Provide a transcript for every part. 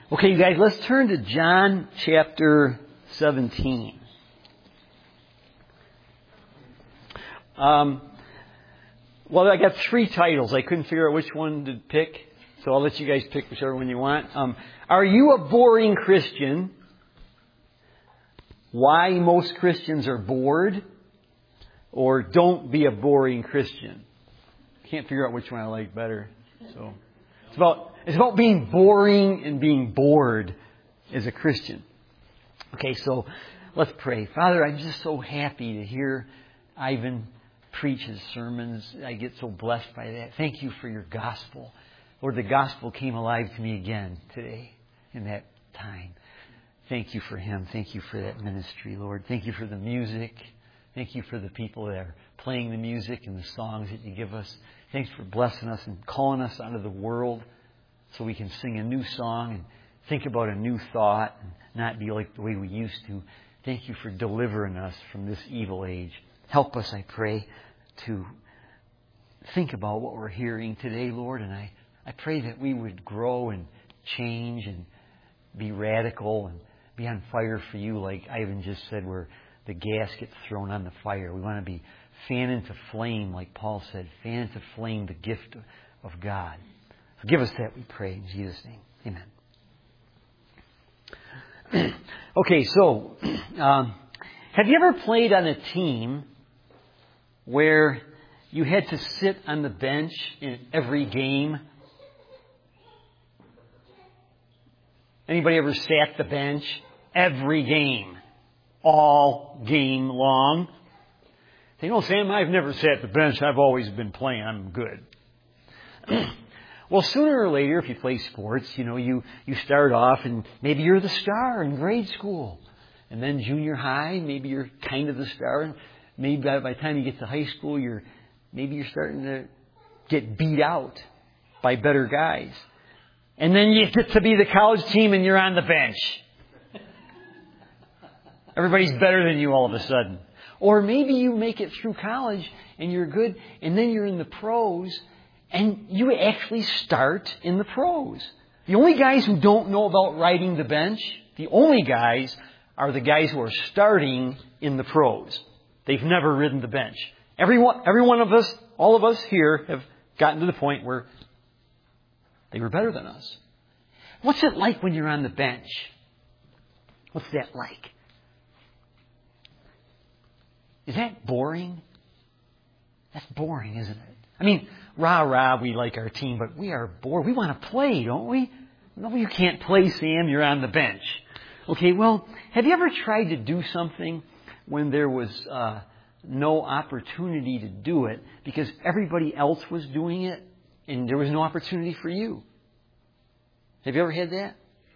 Okay, you guys, let's turn to John chapter 17. Well, I got three titles. I couldn't figure out which one to pick, so I'll let you guys pick whichever one you want. Are you a boring Christian? Why most Christians are bored? Or don't be a boring Christian? Can't figure out which one I like better. So it's about being boring and being bored as a Christian. Okay, so let's pray. Father, I'm just so happy to hear Ivan preach his sermons. I get so blessed by that. Thank you for your gospel. Lord, the gospel came alive to me again today in that time. Thank you for him. Thank you for that ministry, Lord. Thank you for the music. Thank you for the people that are playing the music and the songs that you give us. Thanks for blessing us and calling us out of the world so we can sing a new song and think about a new thought and not be like the way we used to. Thank you for delivering us from this evil age. Help us, I pray, to think about what we're hearing today, Lord. And I pray that we would grow and change and be radical and be on fire for you, like Ivan just said, where the gas gets thrown on the fire. We want to be fan into flame, like Paul said, fan into flame the gift of God. Forgive us that, we pray, in Jesus' name. Amen. Okay, so have you ever played on a team where you had to sit on the bench in every game? Anybody ever sat the bench? Every game. All game long. They know, Sam, I've never sat the bench. I've always been playing. I'm good. Well, sooner or later, if you play sports, you start off and maybe you're the star in grade school. And then junior high, maybe you're kind of the star. And maybe by the time you get to high school, maybe you're starting to get beat out by better guys. And then you get to be the college team and you're on the bench. Everybody's better than you all of a sudden. Or maybe you make it through college and you're good, and then you're in the pros, and you actually start in the pros. The only guys who don't know about riding the bench, the only guys are the guys who are starting in the pros. They've never ridden the bench. Every one of us, all of us here, have gotten to the point where they were better than us. What's it like when you're on the bench? What's that like? Is that boring? That's boring, isn't it? I mean, rah, we like our team, but we are bored. We want to play, don't we? No, you can't play, Sam. You're on the bench. Okay, well, have you ever tried to do something when there was no opportunity to do it because everybody else was doing it and there was no opportunity for you? Have you ever had that?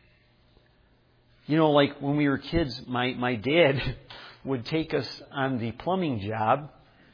Like when we were kids, my dad would take us on the plumbing job,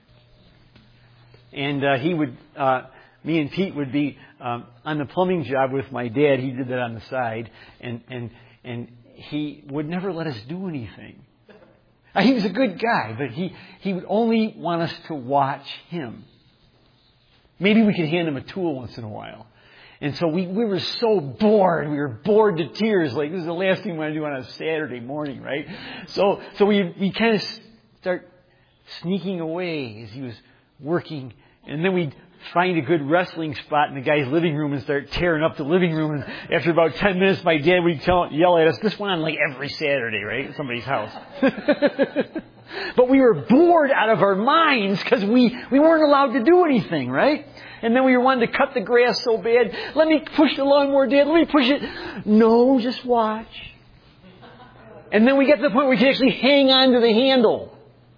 and me and Pete would be on the plumbing job with my dad. He did that on the side, and he would never let us do anything. He was a good guy, but he would only want us to watch him. Maybe we could hand him a tool once in a while. And so we were so bored. We were bored to tears. Like, this is the last thing we want to do on a Saturday morning, right? So we kind of start sneaking away as he was working. And then we'd find a good wrestling spot in the guy's living room and start tearing up the living room. And after about 10 minutes, my dad would yell at us. This went on like every Saturday, right? At somebody's house. But we were bored out of our minds because we weren't allowed to do anything, right? And then we were wanting to cut the grass so bad. Let me push the lawnmower, Dad. Let me push it. No, just watch. And then we get to the point where we can actually hang on to the handle.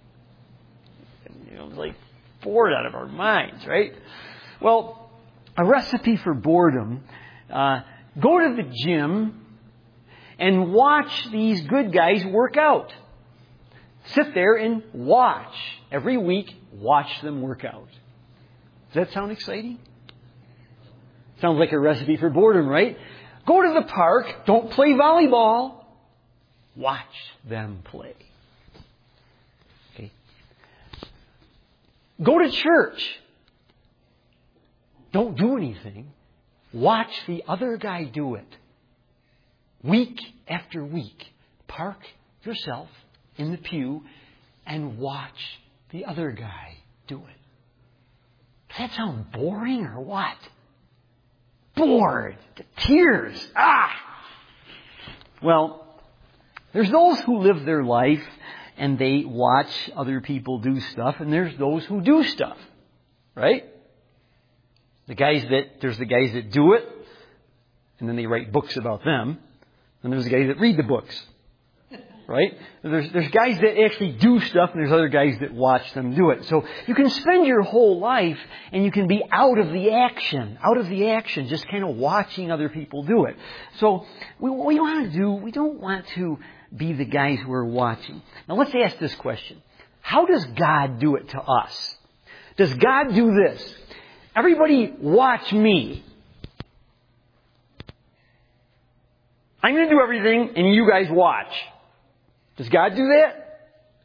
It was like bored out of our minds, right? Well, a recipe for boredom. Go to the gym and watch these good guys work out. Sit there and watch. Every week, watch them work out. Does that sound exciting? Sounds like a recipe for boredom, right? Go to the park. Don't play volleyball. Watch them play. Okay. Go to church. Don't do anything. Watch the other guy do it. week after week, park yourself in the pew and watch the other guy do it. Does that sound boring or what? Bored. The tears. Well, there's those who live their life and they watch other people do stuff, and there's those who do stuff. Right? There's the guys that do it, and then they write books about them. And there's the guys that read the books. Right? There's guys that actually do stuff, and there's other guys that watch them do it. So you can spend your whole life and you can be out of the action, just kind of watching other people do it. So what we want to do, we don't want to be the guys who are watching. Now let's ask this question. How does God do it to us? Does God do this? Everybody watch me. I'm going to do everything and you guys watch. Does God do that?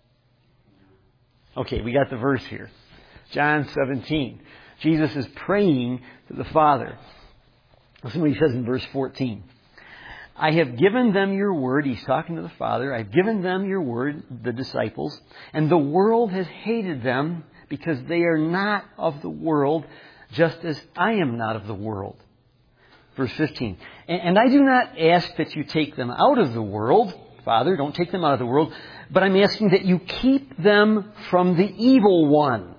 Okay, we got the verse here. John 17. Jesus is praying to the Father. Listen what he says in verse 14. I have given them your word. He's talking to the Father. I've given them your word, the disciples, and the world has hated them because they are not of the world, just as I am not of the world. Verse 15. And I do not ask that you take them out of the world. Father, don't take them out of the world, but I'm asking that you keep them from the evil one.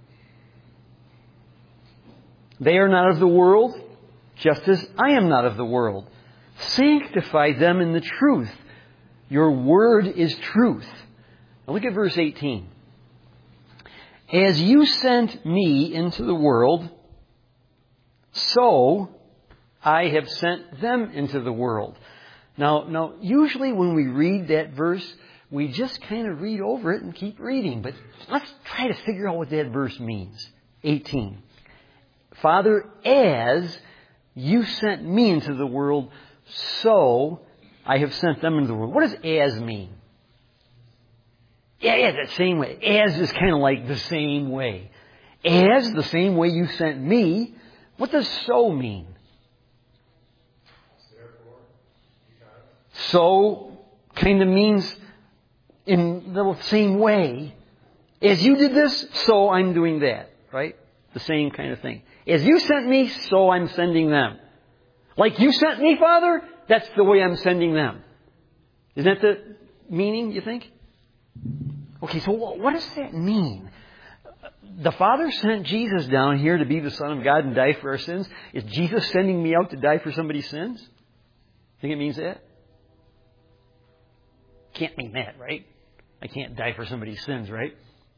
They are not of the world, just as I am not of the world. Sanctify them in the truth. Your word is truth. Now look at verse 18. As you sent me into the world, so I have sent them into the world. Now, usually when we read that verse, we just kind of read over it and keep reading. But let's try to figure out what that verse means. 18. Father, as you sent me into the world, so I have sent them into the world. What does as mean? Yeah, that same way. As is kind of like the same way. As, the same way you sent me. What does so mean? So kind of means in the same way. As you did this, so I'm doing that. Right? The same kind of thing. As you sent me, so I'm sending them. Like you sent me, Father, that's the way I'm sending them. Isn't that the meaning, you think? Okay, so what does that mean? The Father sent Jesus down here to be the Son of God and die for our sins. Is Jesus sending me out to die for somebody's sins? Think it means that? Can't mean that, right? I can't die for somebody's sins, right?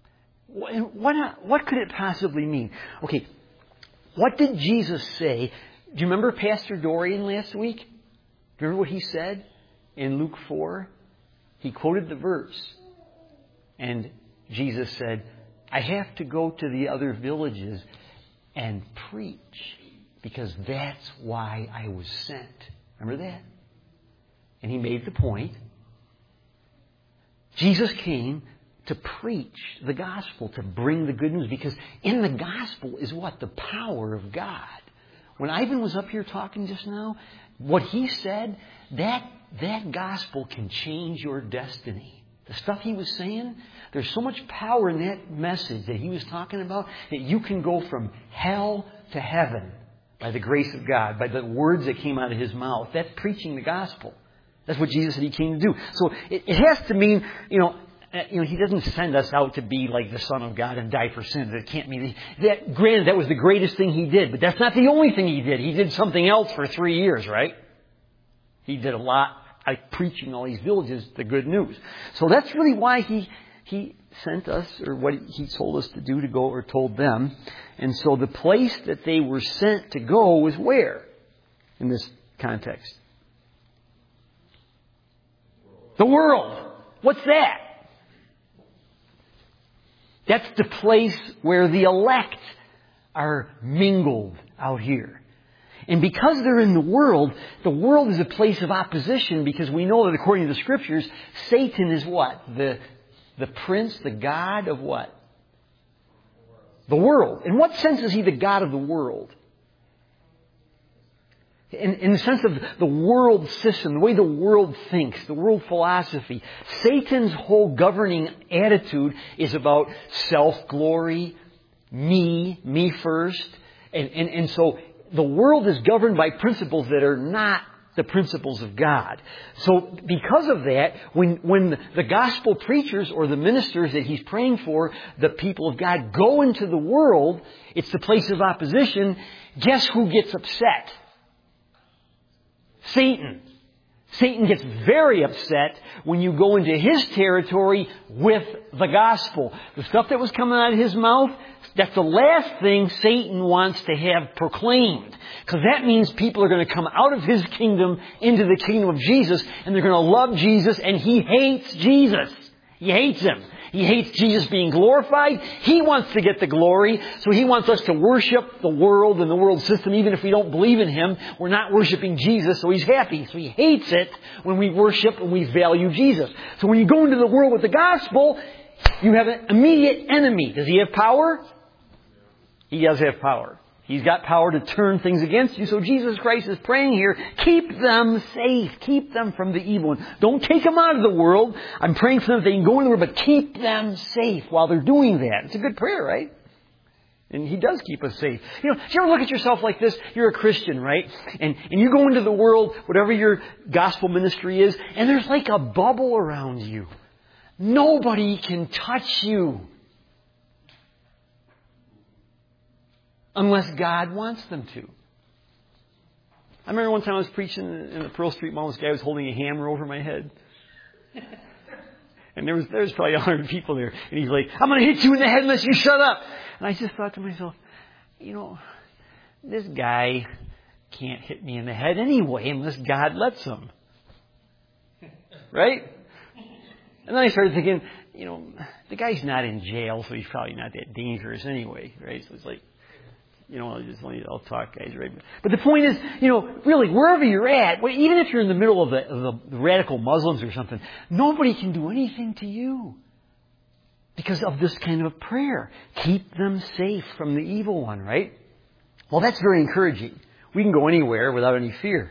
What could it possibly mean? Okay, what did Jesus say? Do you remember Pastor Dorian last week? Do you remember what he said in Luke 4? He quoted the verse. And Jesus said, I have to go to the other villages and preach because that's why I was sent. Remember that? And he made the point. Jesus came to preach the gospel, to bring the good news, because in the gospel is what? The power of God. When Ivan was up here talking just now, what he said, that gospel can change your destiny. The stuff he was saying, there's so much power in that message that he was talking about that you can go from hell to heaven by the grace of God, by the words that came out of his mouth. That's preaching the gospel. That's what Jesus said he came to do. So it has to mean, he doesn't send us out to be like the Son of God and die for sins. It can't mean that. Granted, that was the greatest thing he did, but that's not the only thing he did. He did something else for 3 years, right? He did a lot, like preaching all these villages the good news. So that's really why he sent us, or what he told us to do to go, or told them. And so the place that they were sent to go was where in this context? The world. What's that? That's the place where the elect are mingled out here. And because they're in the world is a place of opposition, because we know that according to the Scriptures, Satan is what? The prince, the god of what? The world. In what sense is he the god of the world? In the sense of the world system, the way the world thinks, the world philosophy. Satan's whole governing attitude is about self-glory, me first. And so the world is governed by principles that are not the principles of God. So because of that, when the gospel preachers or the ministers that he's praying for, the people of God, go into the world, it's the place of opposition. Guess who gets upset? Satan. Satan gets very upset when you go into his territory with the gospel. The stuff that was coming out of his mouth, that's the last thing Satan wants to have proclaimed. Because that means people are going to come out of his kingdom into the kingdom of Jesus, and they're going to love Jesus, and he hates Jesus. He hates him. He hates Jesus being glorified. He wants to get the glory. So he wants us to worship the world and the world system. Even if we don't believe in him, we're not worshiping Jesus, so he's happy. So he hates it when we worship and we value Jesus. So when you go into the world with the gospel, you have an immediate enemy. Does he have power? He does have power. He's got power to turn things against you. So Jesus Christ is praying here, keep them safe. Keep them from the evil one. Don't take them out of the world. I'm praying for them that they can go in the world, but keep them safe while they're doing that. It's a good prayer, right? And he does keep us safe. You know, do you ever look at yourself like this? You're a Christian, right? And you go into the world, whatever your gospel ministry is, and there's like a bubble around you. Nobody can touch you. Unless God wants them to. I remember one time I was preaching in the Pearl Street Mall. This guy was holding a hammer over my head. And there was probably 100 people there. And he's like, I'm going to hit you in the head unless you shut up. And I just thought to myself, you know, this guy can't hit me in the head anyway unless God lets him. Right? And then I started thinking, you know, the guy's not in jail, so he's probably not that dangerous anyway. Right? So it's like, you know, I'll talk, guys, right? But the point is, you know, really, wherever you're at, even if you're in the middle of the radical Muslims or something, nobody can do anything to you because of this kind of a prayer. Keep them safe from the evil one, right? Well, that's very encouraging. We can go anywhere without any fear.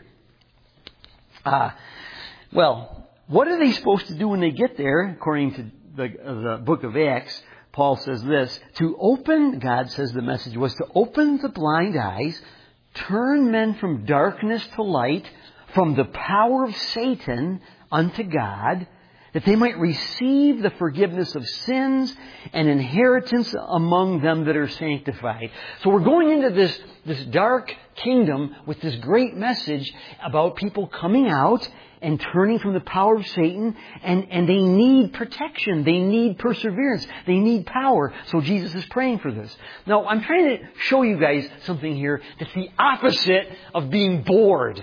Well, what are they supposed to do when they get there, according to the book of Acts? Paul says this, God says the message was to open the blind eyes, turn men from darkness to light, from the power of Satan unto God, that they might receive the forgiveness of sins and inheritance among them that are sanctified. So we're going into this dark kingdom with this great message about people coming out and turning from the power of Satan, and they need protection. They need perseverance. They need power. So Jesus is praying for this. Now, I'm trying to show you guys something here that's the opposite of being bored.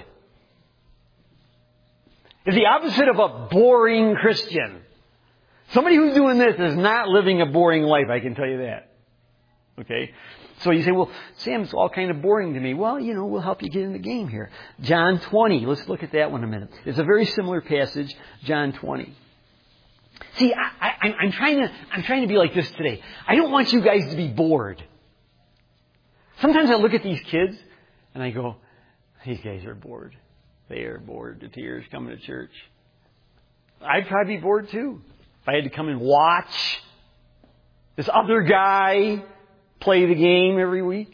It's the opposite of a boring Christian. Somebody who's doing this is not living a boring life, I can tell you that. Okay? So you say, well, Sam, it's all kind of boring to me. Well, you know, we'll help you get in the game here. John 20. Let's look at that one a minute. It's a very similar passage, John 20. See, I'm trying to be like this today. I don't want you guys to be bored. Sometimes I look at these kids and I go, these guys are bored. They are bored to tears coming to church. I'd probably be bored too. If I had to come and watch this other guy play the game every week.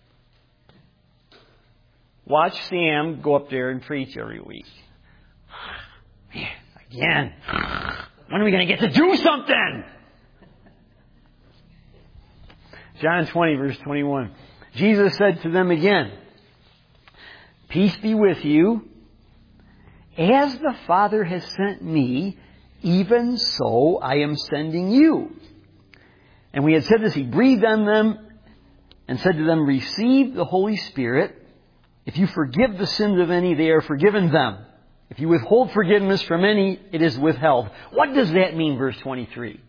Watch Sam go up there and preach every week. Man, again. When are we going to get to do something? John 20, verse 21. Jesus said to them again, peace be with you. As the Father has sent me, even so I am sending you. And we had said this, he breathed on them and said to them, receive the Holy Spirit. If you forgive the sins of any, they are forgiven them. If you withhold forgiveness from any, it is withheld. What does that mean, verse 23?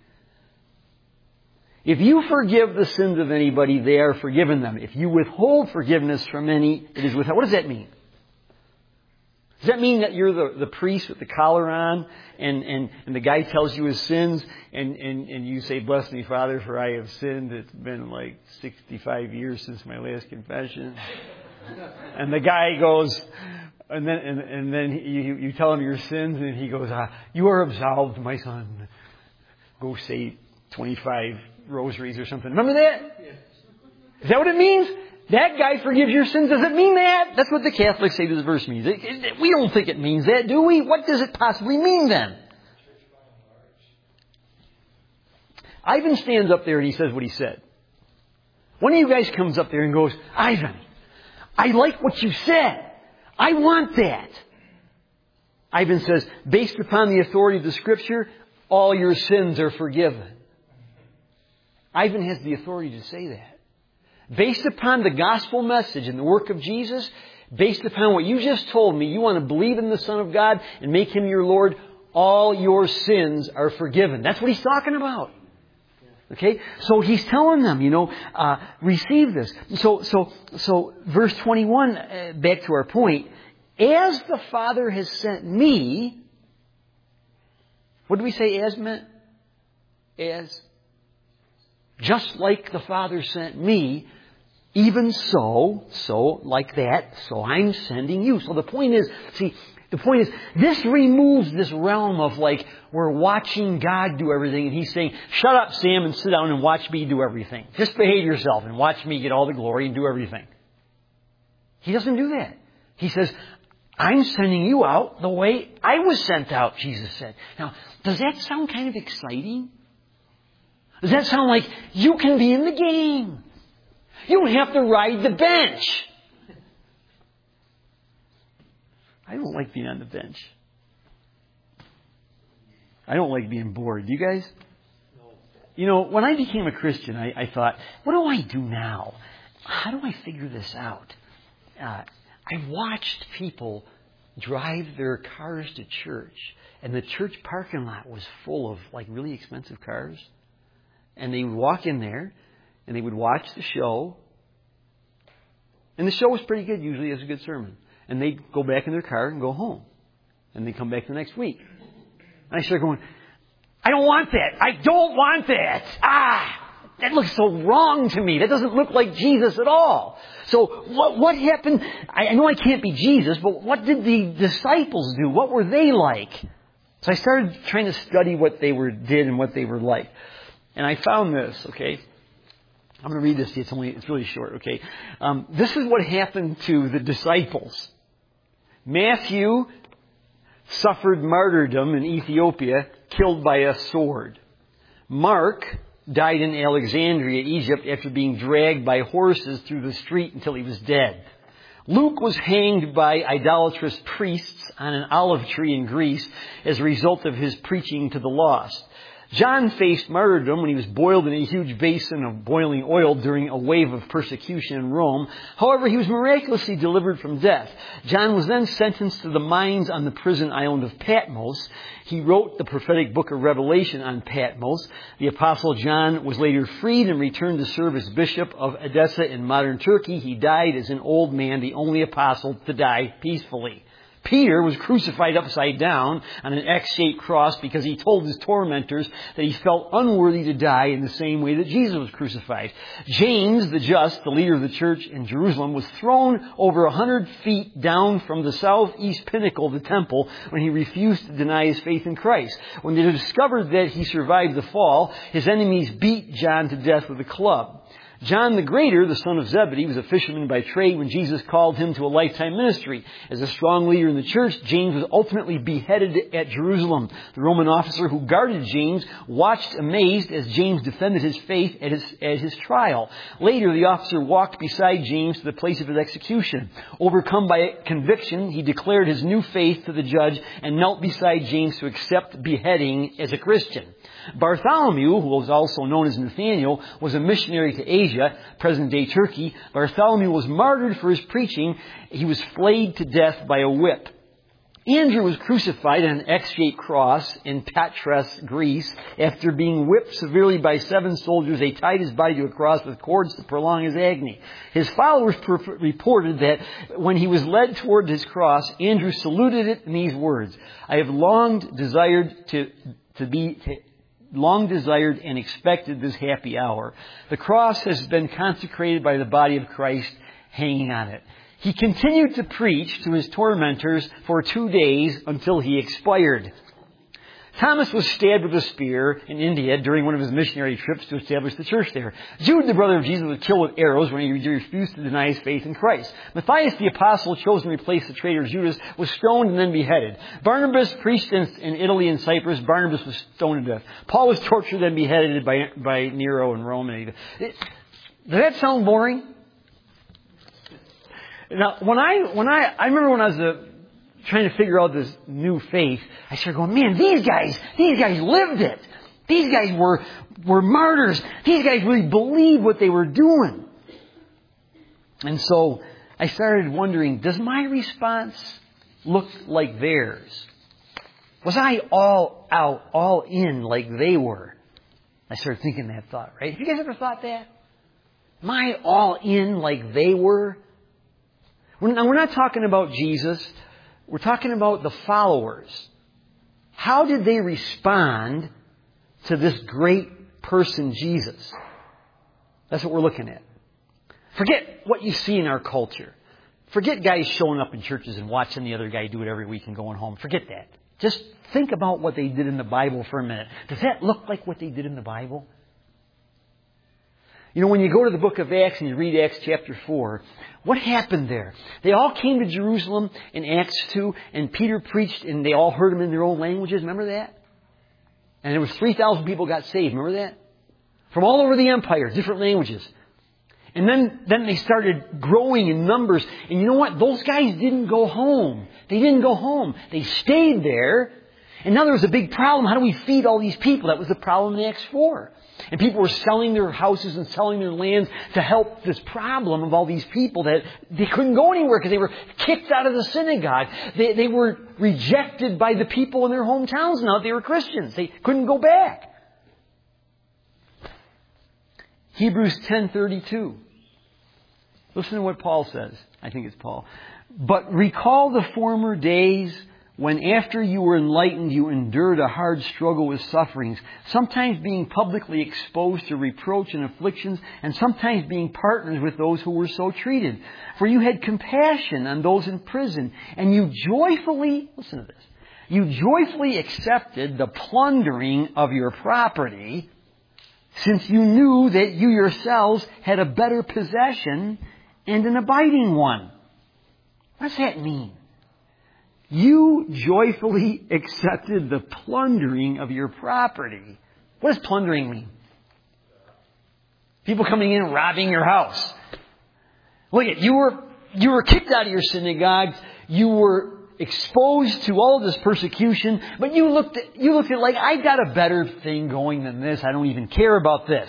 If you forgive the sins of anybody, they are forgiven them. If you withhold forgiveness from any, it is withheld. What does that mean? Does that mean that you're the priest with the collar on and the guy tells you his sins and you say, bless me, Father, for I have sinned. It's been like 65 years since my last confession. And the guy goes, and then you tell him your sins, and he goes, you are absolved, my son. Go say 25 rosaries or something. Remember that? Is that what it means? That guy forgives your sins. Does it mean that? That's what the Catholics say this verse means. We don't think it means that, do we? What does it possibly mean then? Ivan stands up there and he says what he said. One of you guys comes up there and goes, Ivan, I like what you said. I want that. Ivan says, based upon the authority of the Scripture, all your sins are forgiven. Ivan has the authority to say that. Based upon the gospel message and the work of Jesus, based upon what you just told me, you want to believe in the Son of God and make Him your Lord, all your sins are forgiven. That's what he's talking about. Okay? So he's telling them, receive this. So verse 21, back to our point, as the Father has sent me, what did we say as meant? As. Just like the Father sent me, even so like that, so I'm sending you. So the point is, this removes this realm of we're watching God do everything, and He's saying, shut up, Sam, and sit down and watch me do everything. Just behave yourself and watch me get all the glory and do everything. He doesn't do that. He says, I'm sending you out the way I was sent out, Jesus said. Now, does that sound kind of exciting? Does that sound like you can be in the game? You don't have to ride the bench. I don't like being on the bench. I don't like being bored. Do you guys? When I became a Christian, I thought, what do I do now? How do I figure this out? I watched people drive their cars to church, and the church parking lot was full of really expensive cars. And they would walk in there, and they would watch the show. And the show was pretty good, usually. It was a good sermon. And they'd go back in their car and go home. And they'd come back the next week. And I started going, I don't want that. I don't want that. That looks so wrong to me. That doesn't look like Jesus at all. So what happened? I know I can't be Jesus, but what did the disciples do? What were they like? So I started trying to study what they did and what they were like. And I found this, okay? I'm going to read this to you. It's really short, okay? This is what happened to the disciples. Matthew suffered martyrdom in Ethiopia, killed by a sword. Mark died in Alexandria, Egypt, after being dragged by horses through the street until he was dead. Luke was hanged by idolatrous priests on an olive tree in Greece as a result of his preaching to the lost. John faced martyrdom when he was boiled in a huge basin of boiling oil during a wave of persecution in Rome. However, he was miraculously delivered from death. John was then sentenced to the mines on the prison island of Patmos. He wrote the prophetic book of Revelation on Patmos. The Apostle John was later freed and returned to serve as bishop of Edessa in modern Turkey. He died as an old man, the only apostle to die peacefully. Peter was crucified upside down on an X-shaped cross because he told his tormentors that he felt unworthy to die in the same way that Jesus was crucified. James, the just, the leader of the church in Jerusalem, was thrown over 100 feet down from the southeast pinnacle of the temple when he refused to deny his faith in Christ. When they discovered that he survived the fall, his enemies beat John to death with a club. John the Greater, the son of Zebedee, was a fisherman by trade when Jesus called him to a lifetime ministry. As a strong leader in the church, James was ultimately beheaded at Jerusalem. The Roman officer who guarded James watched amazed as James defended his faith at his trial. Later, the officer walked beside James to the place of his execution. Overcome by conviction, he declared his new faith to the judge and knelt beside James to accept beheading as a Christian. Bartholomew, who was also known as Nathaniel, was a missionary to Asia, present-day Turkey. Bartholomew was martyred for his preaching. He was flayed to death by a whip. Andrew was crucified on an X-shaped cross in Patras, Greece. After being whipped severely by 7 soldiers, they tied his body to a cross with cords to prolong his agony. His followers reported that when he was led toward his cross, Andrew saluted it in these words, "I have long desired and expected this happy hour. The cross has been consecrated by the body of Christ hanging on it." He continued to preach to his tormentors for 2 days until he expired. Thomas was stabbed with a spear in India during one of his missionary trips to establish the church there. Jude, the brother of Jesus, was killed with arrows when he refused to deny his faith in Christ. Matthias, the apostle, chosen to replace the traitor Judas, was stoned and then beheaded. Barnabas preached in Italy and Cyprus. Barnabas was stoned to death. Paul was tortured and beheaded by Nero in Rome. Does that sound boring? Now, when I remember when I was trying to figure out this new faith, I started going, man, these guys lived it. These guys were martyrs. These guys really believed what they were doing. And so I started wondering, does my response look like theirs? Was I all out, all in like they were? I started thinking that thought, right? Have you guys ever thought that? Am I all in like they were? Now, we're not talking about Jesus. We're talking about the followers. How did they respond to this great person, Jesus? That's what we're looking at. Forget what you see in our culture. Forget guys showing up in churches and watching the other guy do it every week and going home. Forget that. Just think about what they did in the Bible for a minute. Does that look like what they did in the Bible? You know, when you go to the book of Acts and you read Acts chapter 4, what happened there? They all came to Jerusalem in Acts 2, and Peter preached, and they all heard him in their own languages. Remember that? And there was 3,000 people got saved. Remember that? From all over the empire, different languages. And then they started growing in numbers. And you know what? Those guys didn't go home. They didn't go home. They stayed there. And now there was a big problem. How do we feed all these people? That was the problem in Acts 4. And people were selling their houses and selling their lands to help this problem of all these people that they couldn't go anywhere because they were kicked out of the synagogue. They were rejected by the people in their hometowns now that they were Christians. They couldn't go back. Hebrews 10:32. Listen to what Paul says. I think it's Paul. But recall the former days when after you were enlightened, you endured a hard struggle with sufferings, sometimes being publicly exposed to reproach and afflictions, and sometimes being partners with those who were so treated. For you had compassion on those in prison, and you joyfully, listen to this, you joyfully accepted the plundering of your property, since you knew that you yourselves had a better possession and an abiding one. What does that mean? You joyfully accepted the plundering of your property. What does plundering mean? People coming in and robbing your house. Look at you were kicked out of your synagogue. You were exposed to all of this persecution, but you looked at it like, I got a better thing going than this. I don't even care about this.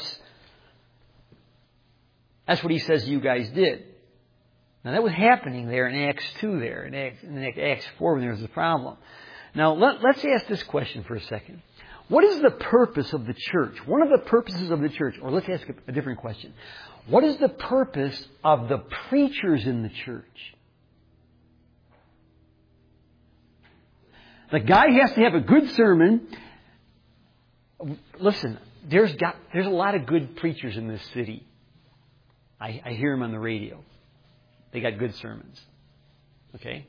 That's what he says you guys did. Now that was happening there in Acts 2 there, in Acts 4 when there was a problem. Now let's ask this question for a second. What is the purpose of the church? One of the purposes of the church, or let's ask a different question. What is the purpose of the preachers in the church? The guy has to have a good sermon. Listen, there's a lot of good preachers in this city. I hear them on the radio. They got good sermons. Okay?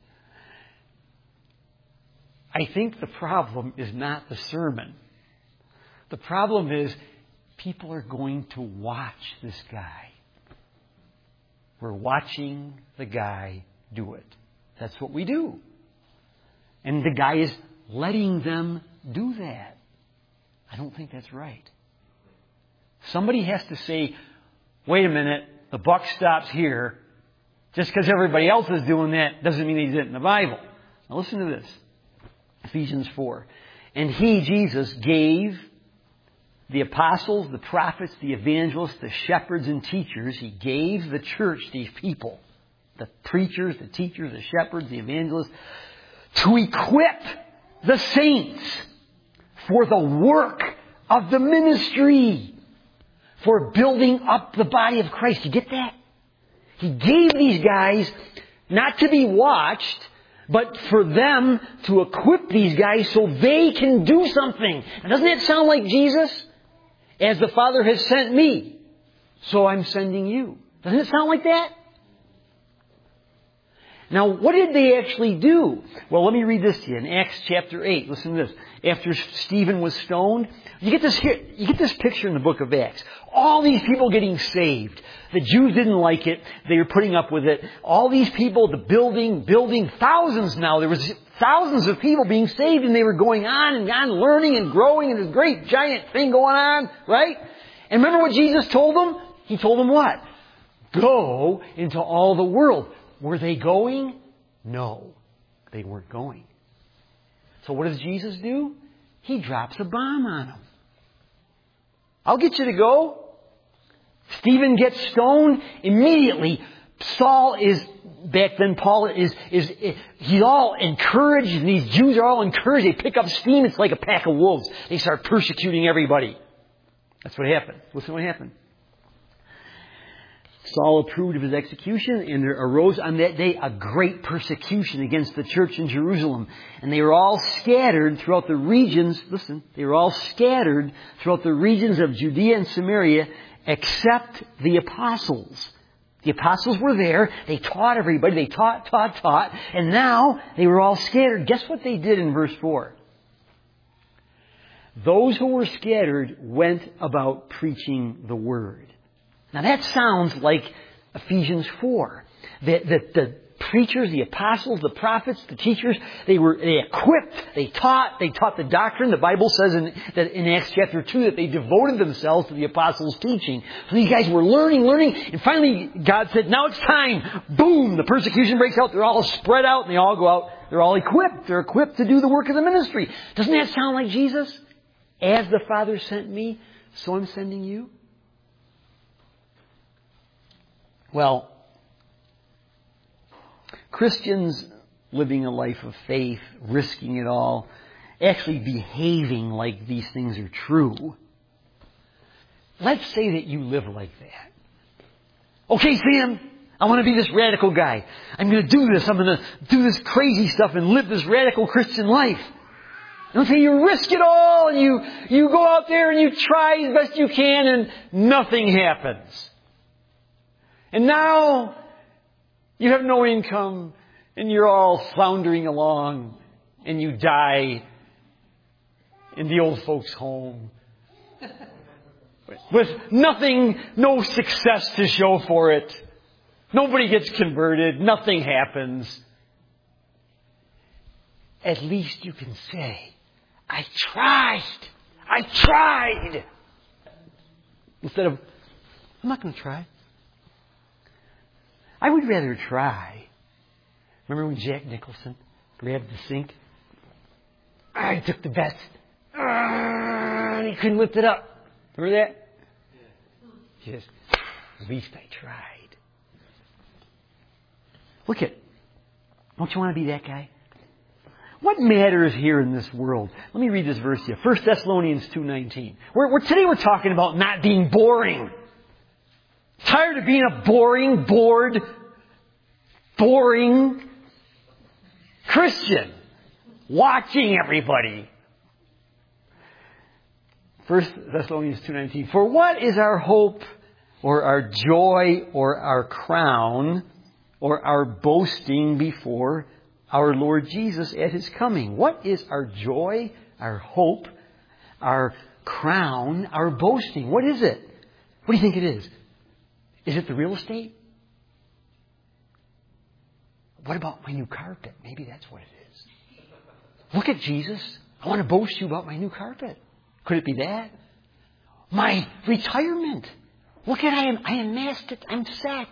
I think the problem is not the sermon. The problem is people are going to watch this guy. We're watching the guy do it. That's what we do. And the guy is letting them do that. I don't think that's right. Somebody has to say, wait a minute, the buck stops here. Just because everybody else is doing that doesn't mean he did it in the Bible. Now listen to this. Ephesians 4. And He, Jesus, gave the apostles, the prophets, the evangelists, the shepherds and teachers. He gave the church, these people, the preachers, the teachers, the shepherds, the evangelists, to equip the saints for the work of the ministry, for building up the body of Christ. You get that? He gave these guys not to be watched, but for them to equip these guys so they can do something. Now, doesn't that sound like Jesus? As the Father has sent me, so I'm sending you. Doesn't it sound like that? Now, what did they actually do? Well, let me read this to you in Acts chapter 8. Listen to this. After Stephen was stoned, you get this picture in the book of Acts. All these people getting saved. The Jews didn't like it. They were putting up with it. All these people, the building thousands now. There was thousands of people being saved, and they were going on and on, learning and growing, and this great giant thing going on, right? And remember what Jesus told them? He told them what? Go into all the world. Were they going? No, they weren't going. So what does Jesus do? He drops a bomb on them. I'll get you to go. Stephen gets stoned. Immediately, Paul is he's all encouraged, and these Jews are all encouraged. They pick up steam. It's like a pack of wolves. They start persecuting everybody. That's what happened. Listen to what happened. Saul approved of his execution, and there arose on that day a great persecution against the church in Jerusalem. And they were all scattered throughout the regions, they were all scattered throughout the regions of Judea and Samaria, except the apostles. The apostles were there. They taught everybody. They taught. And now they were all scattered. Guess what they did in verse 4? Those who were scattered went about preaching the word. Now that sounds like Ephesians 4. The preachers, the apostles, the prophets, the teachers, they equipped, they taught the doctrine. The Bible says in Acts chapter 2 that they devoted themselves to the apostles' teaching. So these guys were learning, and finally God said, now it's time. Boom! The persecution breaks out. They're all spread out, and they all go out. They're all equipped. They're equipped to do the work of the ministry. Doesn't that sound like Jesus? As the Father sent me, so I'm sending you. Well, Christians living a life of faith, risking it all, actually behaving like these things are true. Let's say that you live like that. Okay, Sam, I want to be this radical guy. I'm going to do this. I'm going to do this crazy stuff and live this radical Christian life. And say you risk it all, and you go out there and you try as best you can, and nothing happens. And now you have no income, and you're all floundering along, and you die in the old folks' home with nothing, no success to show for it. Nobody gets converted. Nothing happens. At least you can say, I tried. Instead of, I'm not going to try. I would rather try. Remember when Jack Nicholson grabbed the sink? I took the best. And he couldn't lift it up. Remember that? Yes. At least I tried. Look at, don't you want to be that guy? What matters here in this world? Let me read this verse to you. 1 Thessalonians 2:19. Today we're talking about not being boring. Tired of being a bored Christian. Watching everybody. 1 Thessalonians 2:19. For what is our hope or our joy or our crown or our boasting before our Lord Jesus at His coming? What is our joy, our hope, our crown, our boasting? What is it? What do you think it is? Is it the real estate? What about my new carpet? Maybe that's what it is. Look at Jesus. I want to boast you about my new carpet. Could it be that? My retirement. Look at I amassed it. I'm set.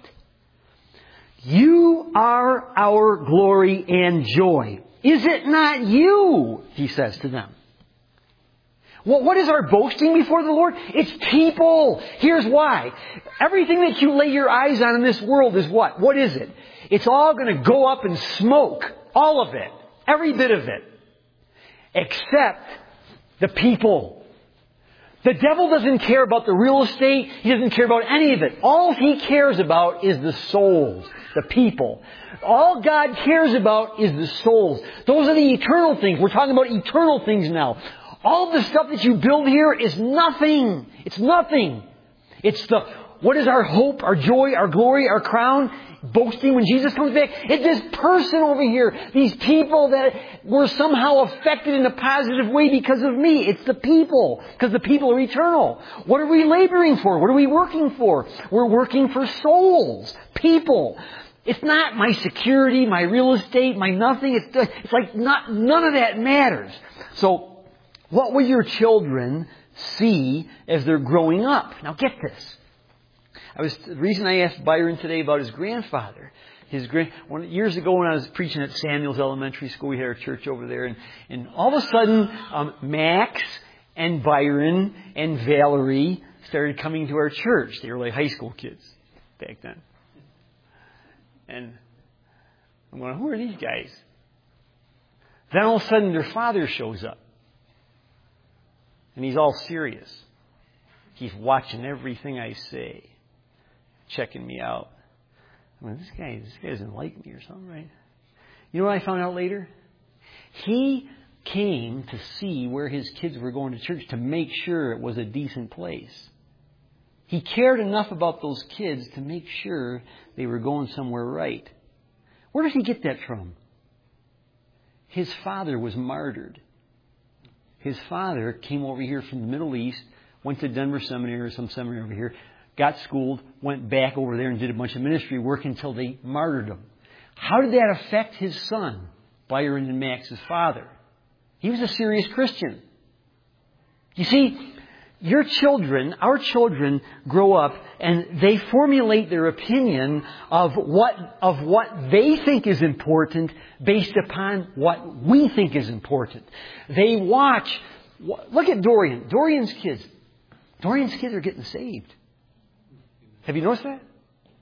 You are our glory and joy. Is it not you? He says to them. Well, what is our boasting before the Lord? It's people. Here's why. Everything that you lay your eyes on in this world is what? What is it? It's all going to go up in smoke. All of it. Every bit of it. Except the people. The devil doesn't care about the real estate. He doesn't care about any of it. All he cares about is the souls, the people. All God cares about is the souls. Those are the eternal things. We're talking about eternal things now. All the stuff that you build here is nothing. It's nothing. It's the What is our hope, our joy, our glory, our crown? Boasting when Jesus comes back. It's this person over here. These people that were somehow affected in a positive way because of me. It's the people. Because the people are eternal. What are we laboring for? What are we working for? We're working for souls. People. It's not my security, my real estate, my nothing. It's like none of that matters. So, what will your children see as they're growing up? Now get this. The reason I asked Byron today about his grandfather. Years ago when I was preaching at Samuel's Elementary School, we had our church over there, and all of a sudden, Max and Byron and Valerie started coming to our church. They were like high school kids back then. And I'm going, who are these guys? Then all of a sudden their father shows up. And he's all serious. He's watching everything I say. Checking me out. I'm like, this guy doesn't like me or something, right? You know what I found out later? He came to see where his kids were going to church to make sure it was a decent place. He cared enough about those kids to make sure they were going somewhere right. Where did he get that from? His father was martyred. His father came over here from the Middle East, went to Denver Seminary or some seminary over here, got schooled, went back over there and did a bunch of ministry work until they martyred him. How did that affect his son, Byron and Max's father? He was a serious Christian. You see, our children grow up and they formulate their opinion of what they think is important based upon what we think is important. They watch. Look at Dorian. Dorian's kids. Dorian's kids are getting saved. Have you noticed that?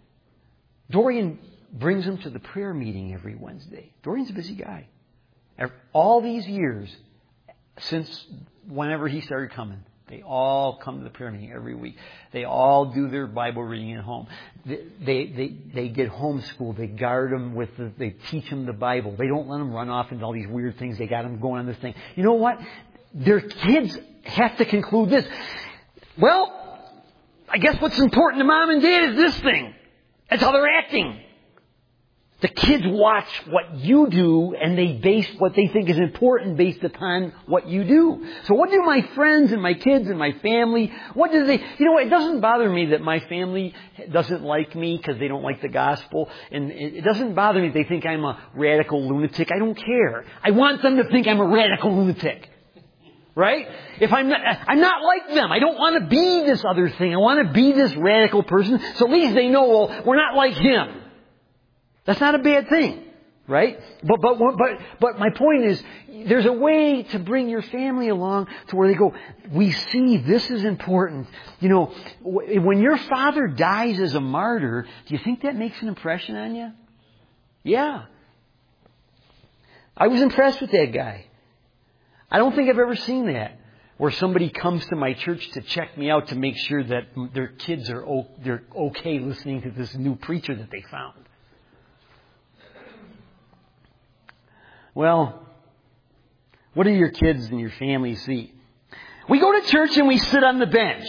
Dorian brings them to the prayer meeting every Wednesday. Dorian's a busy guy. All these years, since whenever he started coming, they all come to the prayer meeting every week. They all do their Bible reading at home. They get homeschooled. They guard them they teach them the Bible. They don't let them run off into all these weird things. They got them going on this thing. You know what? Their kids have to conclude this. Well, I guess what's important to mom and dad is this thing. That's how they're acting. The kids watch what you do and they base what they think is important based upon what you do. So what do my friends and my kids and my family, what do they, you know what, it doesn't bother me that my family doesn't like me because they don't like the gospel. And it doesn't bother me if they think I'm a radical lunatic. I don't care. I want them to think I'm a radical lunatic. Right? If I'm not like them. I don't want to be this other thing. I want to be this radical person. So at least they know, well, we're not like him. That's not a bad thing. Right? But my point is, there's a way to bring your family along to where they go, we see this is important. You know, when your father dies as a martyr, do you think that makes an impression on you? Yeah. I was impressed with that guy. I don't think I've ever seen that, where somebody comes to my church to check me out to make sure that their kids they're okay listening to this new preacher that they found. Well, what do your kids and your family see? We go to church and we sit on the bench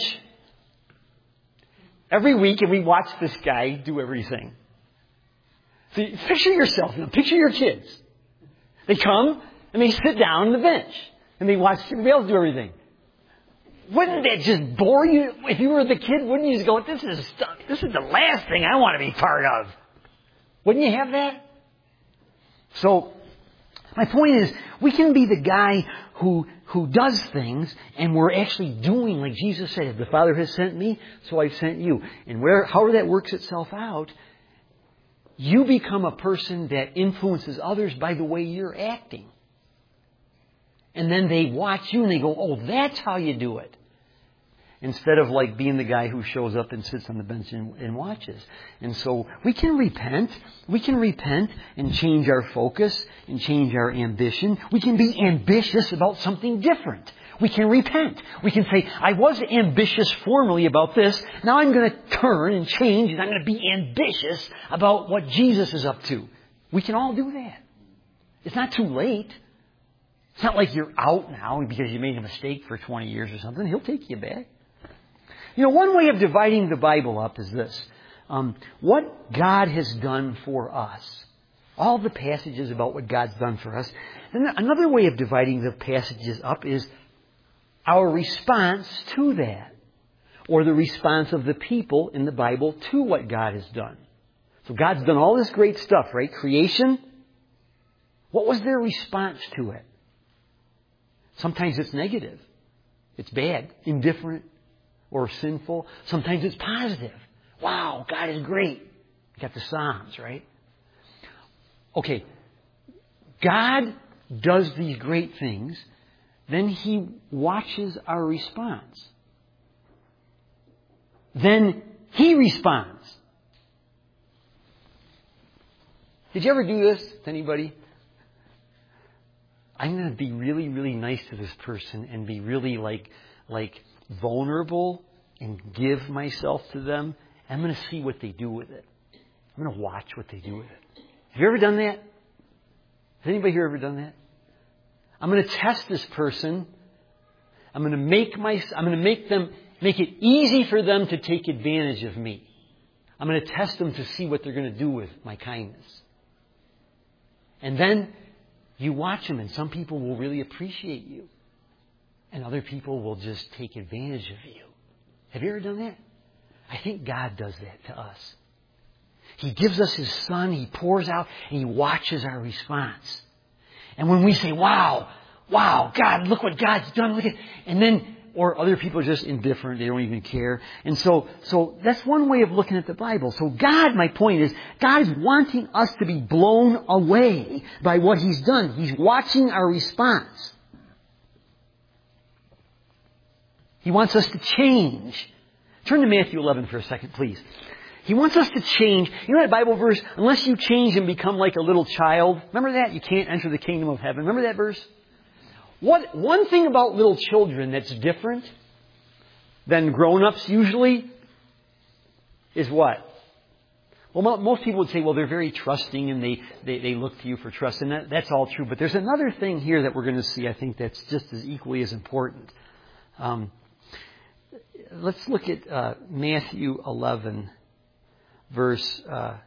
every week and we watch this guy do everything. So picture yourself now. Picture your kids. They come and they sit down on the bench. And they watch everybody else do everything. Wouldn't that just bore you? If you were the kid, wouldn't you just go, this is the last thing I want to be part of. Wouldn't you have that? So, my point is, we can be the guy who does things, and we're actually doing like Jesus said, the Father has sent me, so I've sent you. And however that works itself out, you become a person that influences others by the way you're acting. And then they watch you and they go, oh, that's how you do it. Instead of like being the guy who shows up and sits on the bench and watches. And so we can repent. We can repent and change our focus and change our ambition. We can be ambitious about something different. We can repent. We can say, I was ambitious formerly about this. Now I'm going to turn and change and I'm going to be ambitious about what Jesus is up to. We can all do that. It's not too late. It's not like you're out now because you made a mistake for 20 years or something. He'll take you back. One way of dividing the Bible up is this. What God has done for us. All the passages about what God's done for us. And another way of dividing the passages up is our response to that. Or the response of the people in the Bible to what God has done. So God's done all this great stuff, right? Creation. What was their response to it? Sometimes it's negative. It's bad, indifferent, or sinful. Sometimes it's positive. Wow, God is great. You got the Psalms, right? Okay, God does these great things, then He watches our response. Then He responds. Did you ever do this to anybody? I'm going to be really, really nice to this person and be really like vulnerable and give myself to them. I'm going to see what they do with it. I'm going to watch what they do with it. Have you ever done that? Has anybody here ever done that? I'm going to test this person. I'm going to make it easy for them to take advantage of me. I'm going to test them to see what they're going to do with my kindness. And then you watch them, and some people will really appreciate you. And other people will just take advantage of you. Have you ever done that? I think God does that to us. He gives us His Son, He pours out, and He watches our response. And when we say, wow, God, look what God's done, look at, and then, or other people are just indifferent, they don't even care. And so that's one way of looking at the Bible. So God, my point is, God is wanting us to be blown away by what He's done. He's watching our response. He wants us to change. Turn to Matthew 11 for a second, please. He wants us to change. You know that Bible verse? Unless you change and become like a little child. Remember that? You can't enter the kingdom of heaven. Remember that verse? One thing about little children that's different than grown-ups usually is what? Well, most people would say, well, they're very trusting and they look to you for trust. And that's all true. But there's another thing here that we're going to see, I think, that's just as equally as important. Let's look at Matthew 11, verse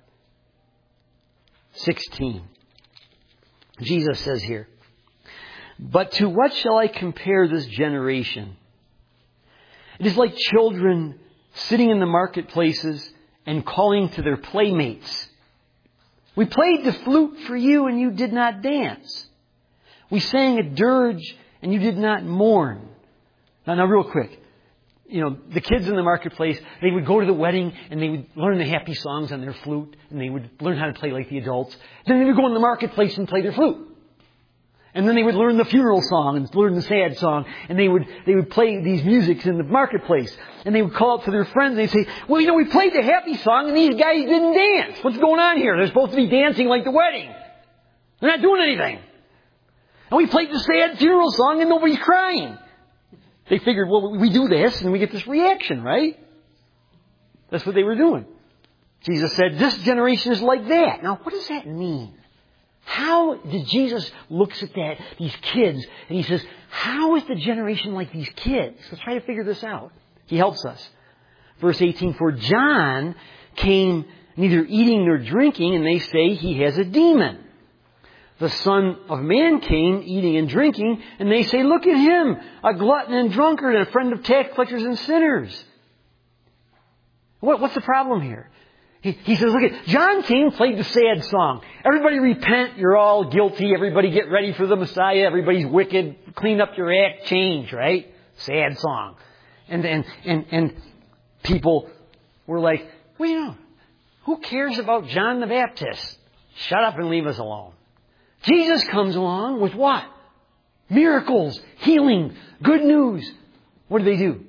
16. Jesus says here, "But to what shall I compare this generation? It is like children sitting in the marketplaces and calling to their playmates. We played the flute for you and you did not dance. We sang a dirge and you did not mourn." Now real quick. The kids in the marketplace, they would go to the wedding and they would learn the happy songs on their flute and they would learn how to play like the adults. Then they would go in the marketplace and play their flute. And then they would learn the funeral song and learn the sad song. And they would play these musics in the marketplace. And they would call out to their friends and they'd say, well, we played the happy song and these guys didn't dance. What's going on here? They're supposed to be dancing like the wedding. They're not doing anything. And we played the sad funeral song and nobody's crying. They figured, well, we do this and we get this reaction, right? That's what they were doing. Jesus said, this generation is like that. Now, what does that mean? How did Jesus looks at these kids, and He says, how is the generation like these kids? Let's try to figure this out. He helps us. Verse 18, "For John came neither eating nor drinking, and they say he has a demon. The Son of Man came eating and drinking, and they say, look at him, a glutton and drunkard, and a friend of tax collectors and sinners." What's the problem here? He says, look at, John came, played the sad song. Everybody repent, you're all guilty. Everybody get ready for the Messiah. Everybody's wicked. Clean up your act, change, right? Sad song. And people were like, well, who cares about John the Baptist? Shut up and leave us alone. Jesus comes along with what? Miracles, healing, good news. What do they do?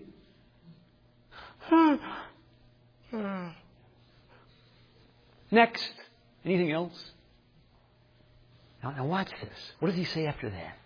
Next. Anything else? Now watch this. What does He say after that?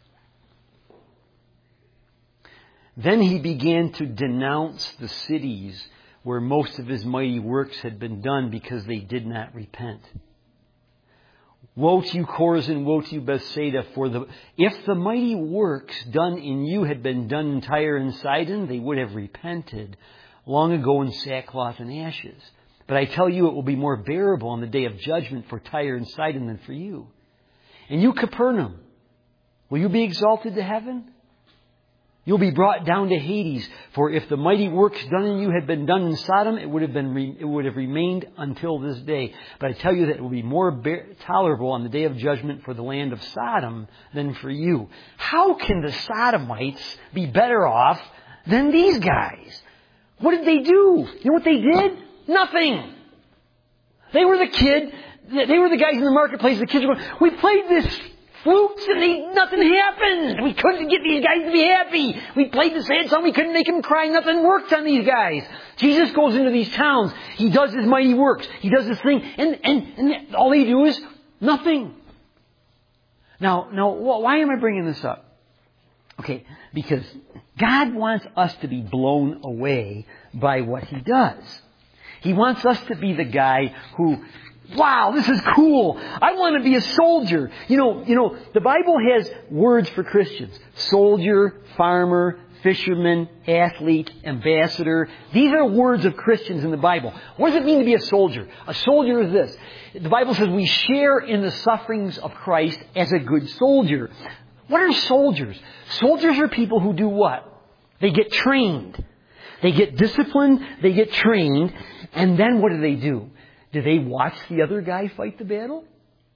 "Then He began to denounce the cities where most of His mighty works had been done because they did not repent. Woe to you, Chorazin, woe to you, Bethsaida, if the mighty works done in you had been done in Tyre and Sidon, they would have repented long ago in sackcloth and ashes. But I tell you, it will be more bearable on the day of judgment for Tyre and Sidon than for you. And you, Capernaum, will you be exalted to heaven? You'll be brought down to Hades. For if the mighty works done in you had been done in Sodom, it would have remained until this day. But I tell you that it will be more tolerable on the day of judgment for the land of Sodom than for you. How can the Sodomites be better off than these guys? What did they do? You know what they did? Nothing. They were the guys in the marketplace. The kids were going, we played this flutes and nothing happened. We couldn't get these guys to be happy. We played the sad song. We couldn't make them cry. Nothing worked on these guys. Jesus goes into these towns. He does his mighty works. He does this thing. And all they do is nothing. Now, why am I bringing this up? Okay, because God wants us to be blown away by what He does. He wants us to be the guy who, wow, this is cool. I want to be a soldier. You know, the Bible has words for Christians. Soldier, farmer, fisherman, athlete, ambassador. These are words of Christians in the Bible. What does it mean to be a soldier? A soldier is this. The Bible says we share in the sufferings of Christ as a good soldier. What are soldiers? Soldiers are people who do what? They get trained. They get disciplined. They get trained. And then what do? Do they watch the other guy fight the battle?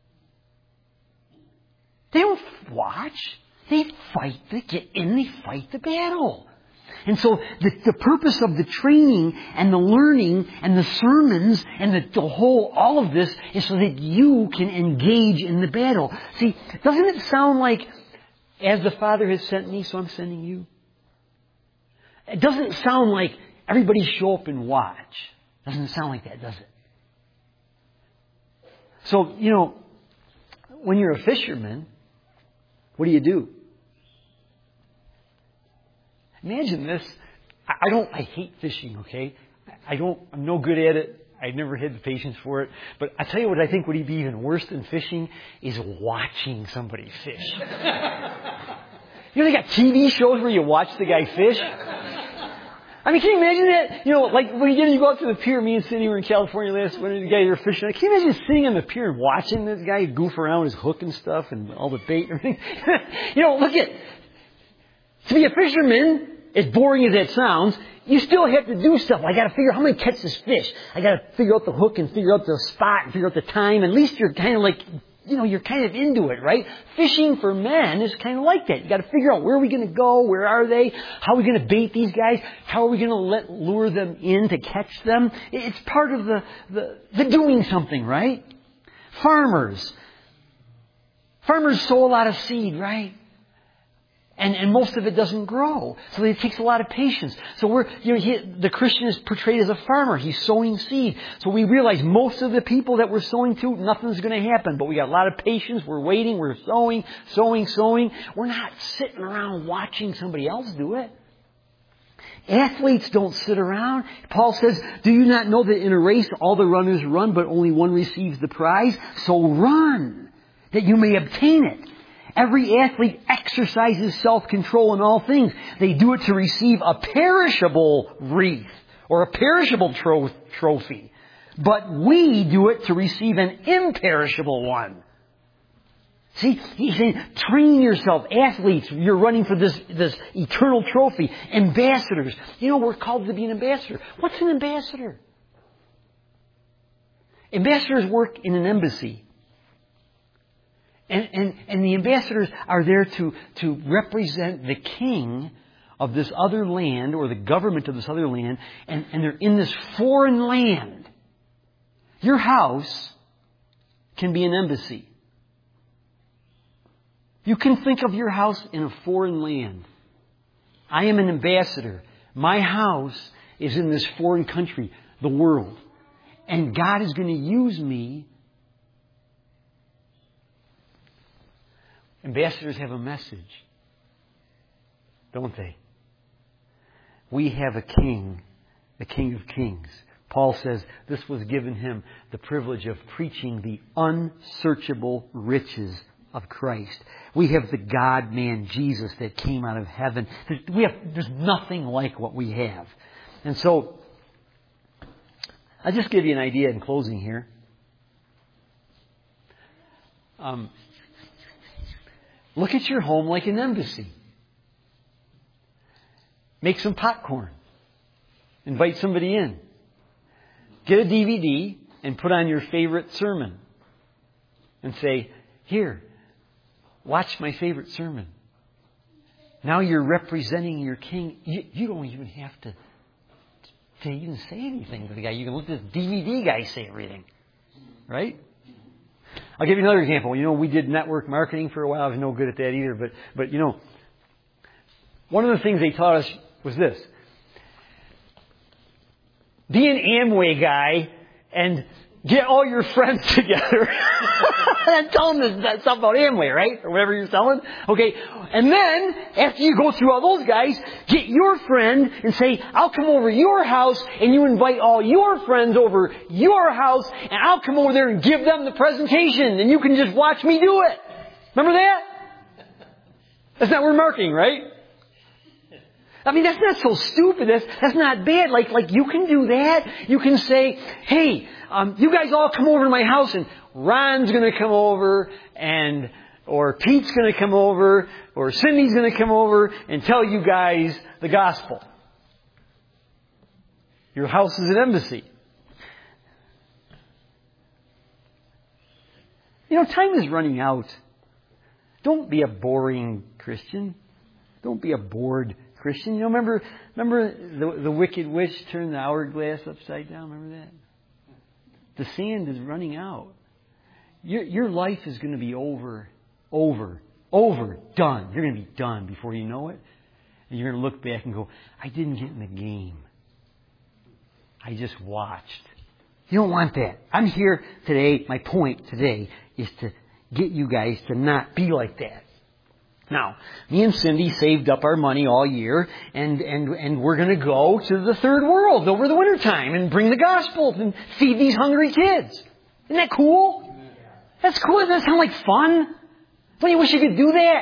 They don't watch. They fight. They get in. They fight the battle. And so the purpose of the training and the learning and the sermons and the whole, all of this is so that you can engage in the battle. See, doesn't it sound like, as the Father has sent me, so I'm sending you? It doesn't sound like everybody show up and watch. Doesn't sound like that, does it? So, when you're a fisherman, what do? Imagine this. I hate fishing, okay? I'm no good at it. I never had the patience for it. But I tell you what I think would be even worse than fishing is watching somebody fish. They got TV shows where you watch the guy fish. I mean, can you imagine that? Like when you go out to the pier, me and Cindy were in California last winter, the guy you were fishing. Can you imagine sitting on the pier and watching this guy goof around with his hook and stuff and all the bait and everything? To be a fisherman, as boring as that sounds, you still have to do stuff. I got to figure out how many catch this fish. I got to figure out the hook and figure out the spot and figure out the time. At least you're kind of like, you're kind of into it, right? Fishing for men is kind of like that. You got to figure out where are we going to go? Where are they? How are we going to bait these guys? How are we going to lure them in to catch them? It's part of the doing something, right? Farmers sow a lot of seed, right? And most of it doesn't grow. So it takes a lot of patience. So the Christian is portrayed as a farmer. He's sowing seed. So we realize most of the people that we're sowing to, nothing's going to happen. But we got a lot of patience. We're waiting. We're sowing. We're not sitting around watching somebody else do it. Athletes don't sit around. Paul says, do you not know that in a race all the runners run, but only one receives the prize? So run, that you may obtain it. Every athlete exercises self-control in all things. They do it to receive a perishable wreath or a perishable trophy. But we do it to receive an imperishable one. See, he's saying, train yourself. Athletes, you're running for this eternal trophy. Ambassadors. We're called to be an ambassador. What's an ambassador? Ambassadors work in an embassy. And the ambassadors are there to represent the king of this other land or the government of this other land. And they're in this foreign land. Your house can be an embassy. You can think of your house in a foreign land. I am an ambassador. My house is in this foreign country, the world. And God is going to use me. Ambassadors have a message, don't they? We have a king, the King of Kings. Paul says this was given him the privilege of preaching the unsearchable riches of Christ. We have the God-man Jesus that came out of heaven. There's nothing like what we have. And so, I'll just give you an idea in closing here. Look at your home like an embassy. Make some popcorn. Invite somebody in. Get a DVD and put on your favorite sermon. And say, here, watch my favorite sermon. Now you're representing your king. You don't even have to even say anything to the guy. You can let this DVD guy say everything. Right? I'll give you another example. We did network marketing for a while. I was no good at that either. But one of the things they taught us was this. Be an Amway guy and get all your friends together and tell them this stuff about Amway, right? Or whatever you're selling. Okay. And then, after you go through all those guys, get your friend and say, I'll come over your house, and you invite all your friends over your house, and I'll come over there and give them the presentation, and you can just watch me do it. Remember that? That's not word marketing, right? I mean, that's not so stupid. That's not bad. Like you can do that. You can say, hey, you guys all come over to my house, and Ron's going to come over, or Pete's going to come over, or Cindy's going to come over and tell you guys the gospel. Your house is an embassy. Time is running out. Don't be a boring Christian. Don't be a bored Christian. Remember the wicked witch turned the hourglass upside down? Remember that? The sand is running out. Your life is going to be over, done. You're going to be done before you know it. And you're going to look back and go, I didn't get in the game. I just watched. You don't want that. I'm here today. My point today is to get you guys to not be like that. Now, me and Cindy saved up our money all year, and we're going to go to the third world over the wintertime and bring the gospel and feed these hungry kids. Isn't that cool? That's cool. Doesn't that sound like fun? Don't you wish you could do that?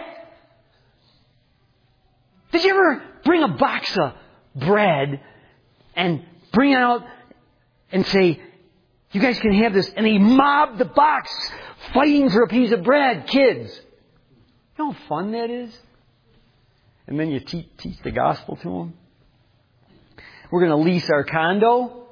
Did you ever bring a box of bread and bring it out and say, you guys can have this, and they mob the box fighting for a piece of bread, kids? You know how fun that is? And then you teach the gospel to them. We're going to lease our condo.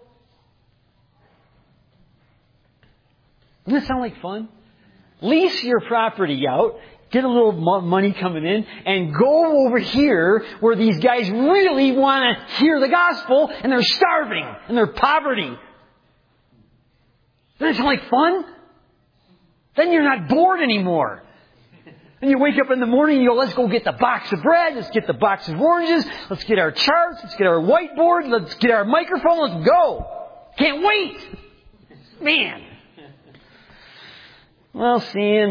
Doesn't that sound like fun? Lease your property out, get a little money coming in, and go over here where these guys really want to hear the gospel, and they're starving, and they're poverty. Doesn't that sound like fun? Then you're not bored anymore. And you wake up in the morning and you go, let's go get the box of bread, let's get the box of oranges, let's get our charts, let's get our whiteboard, let's get our microphone, let's go. Can't wait. Man. Well, Sam,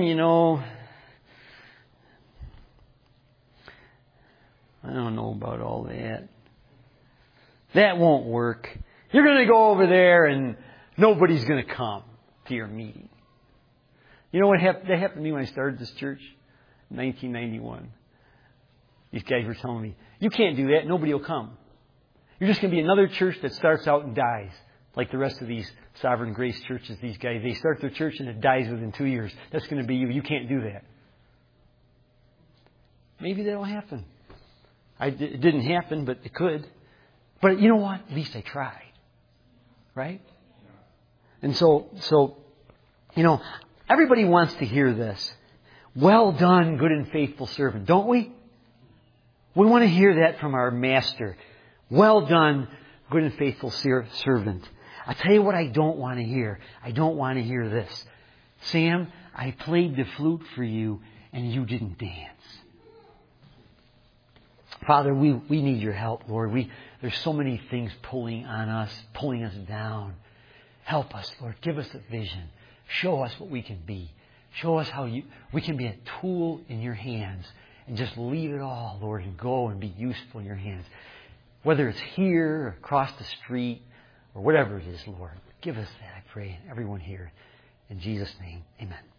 I don't know about all that. That won't work. You're going to go over there and nobody's going to come to your meeting. You know what happened? That happened to me when I started this church in 1991. These guys were telling me, you can't do that. Nobody will come. You're just going to be another church that starts out and dies. Like the rest of these Sovereign Grace churches, these guys, they start their church and it dies within 2 years. That's going to be you. You can't do that. Maybe that'll happen. It didn't happen, but it could. But you know what? At least I tried. Right? And so, everybody wants to hear this. Well done, good and faithful servant. Don't we? We want to hear that from our master. Well done, good and faithful servant. I'll tell you what I don't want to hear. I don't want to hear this. Sam, I played the flute for you and you didn't dance. Father, we need your help, Lord. There's so many things pulling on us, pulling us down. Help us, Lord. Give us a vision. Show us what we can be. Show us how we can be a tool in your hands and just leave it all, Lord, and go and be useful in your hands. Whether it's here, or across the street, or whatever it is, Lord. Give us that, I pray, everyone here. In Jesus' name, amen.